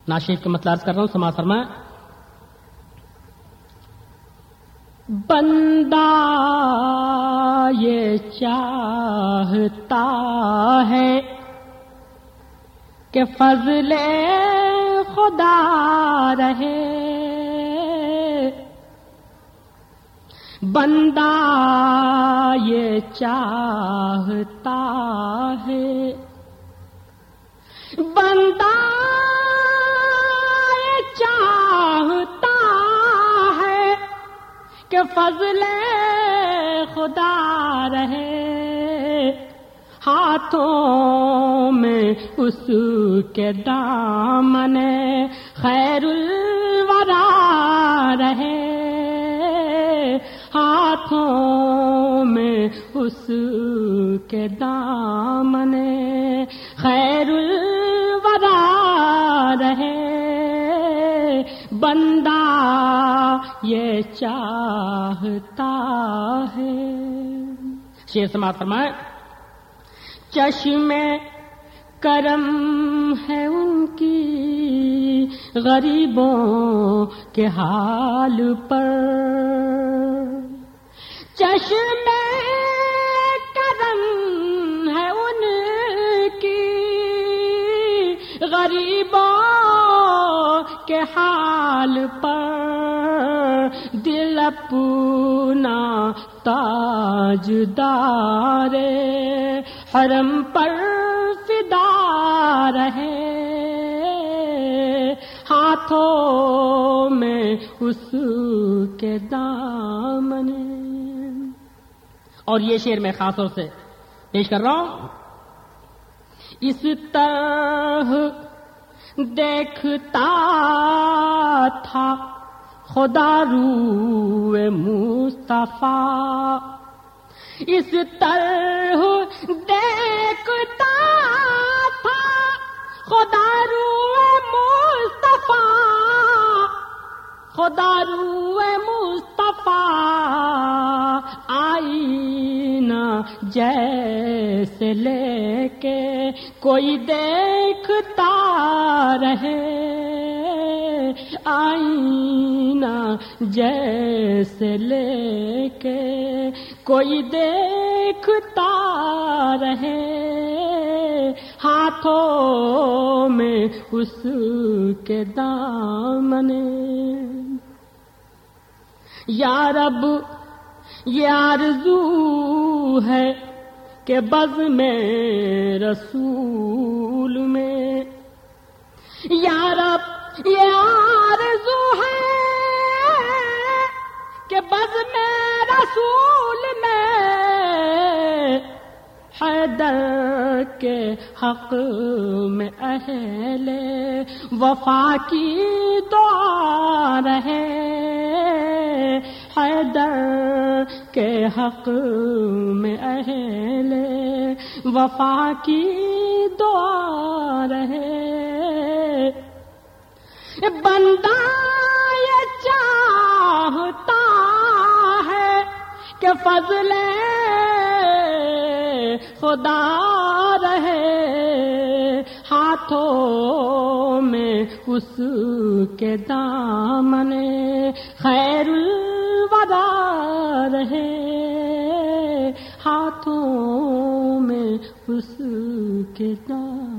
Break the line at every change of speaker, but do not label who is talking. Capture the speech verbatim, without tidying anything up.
ناشیف کا مطلب کر رہا ہوں، سماعت فرمائیں۔ بندہ یہ چاہتا ہے کہ فضل خدا رہے، بندہ یہ چاہتا ہے، بندہ یہ چاہتا ہے کہ فضل خدا رہے، ہاتھوں میں اس کے دامن خیر الورا رہے، ہاتھوں میں اس کے دامن خیر الورا رہے، بندہ یہ چاہتا ہے۔ شعر سماعت فرمائیں۔ چشم کرم ہے ان کی غریبوں کے حال پر، چشم کرم ہے ان کی غریبوں کے حال پر، دل اپنا تاجدار حرم پر فدا رہے، ہاتھوں میں اس کے دامن۔ اور یہ شعر میں خاص طور سے پیش کر رہا ہوں۔ اس طرح دیکھتا تھا خدا روئے مصطفیٰ، اس طرح دیکھتا تھا خدا روئے مصطفیٰ، خدا روئے مصطفیٰ، آئینہ جیسے لے کے کوئی دیکھتا رہے، آئینہ جیسے لے کے کوئی دیکھتا رہے، ہاتھوں میں اس کے دامن۔ یا رب یہ آرزو ہے کہ بزم رسول میں، یا رب یہ آرزو ہے کہ بزم رسول میں حیدر کے حق میں اہل وفا کی دعا رہے، حیدر کے حق میں اہل وفا کی دعا رہے، بندہ یہ چاہتا ہے کہ فضل خدا رہے، ہاتھوں میں اس کے دامن خیر الورا رہے، ہاتھوں میں اس کے دامن